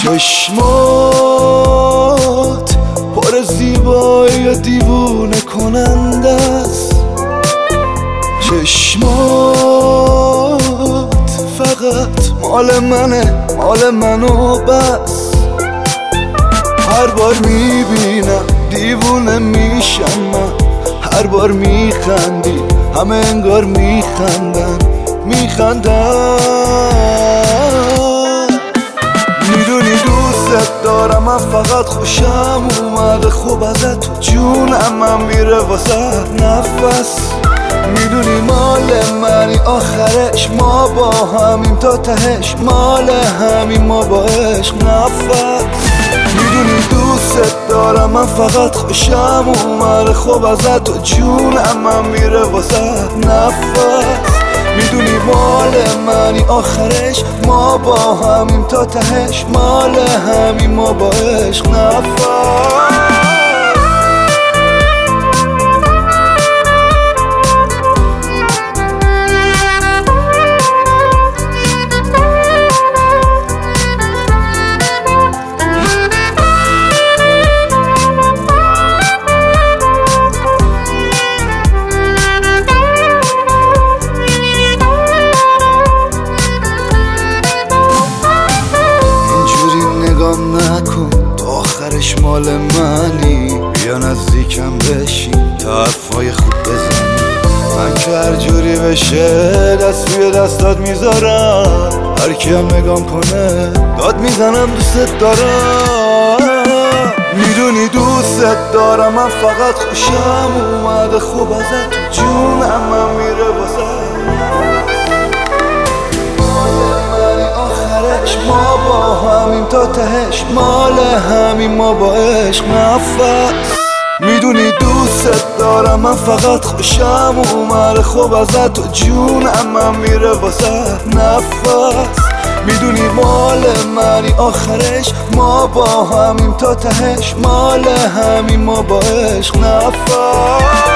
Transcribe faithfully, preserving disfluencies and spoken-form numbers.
چشمات پر زیبایی دیوونه کننده است، چشمات فقط مال منه، مال منو بس. هر بار میبینم دیوونه میشم من، هر بار میخندی همه انگار میخندن میخندن. میدونی دوست دارم، من فقط خوشم اومده خوب ازت، تو جونم من میره واسه نفس. میدونی مال منی آخرش، ما با همیم تا تهش، مال همین ما با عشق نفس. میدونی دوست دارم، من فقط خوشم اومده خوب ازت، تو جونم من میره واسه نفس. میدونی مال منی آخرش، ما با همیم تا تهش، مال همین ما با عشق نفس. نکن تو آخرش مال منی، بیا نزدیکم بشین تا حرفای خوب بزنی. من که هر جوری بشه دست روی دستات میذارم، هر کی هم نگام کنه داد میزنم دوست دارم. میدونی دوست دارم، من فقط خوشم اومده خوب ازت، تو جونم من میره واسه ما با همیم تا تهش، مال همین ما با عشق نفس. میدونی دوست دارم، من فقط خوشم اومده خوب ازت، تو جونم من میره واسه نفس. میدونی مال منی آخرش، ما با همیم تا تهش، مال همین ما با عشق نفس.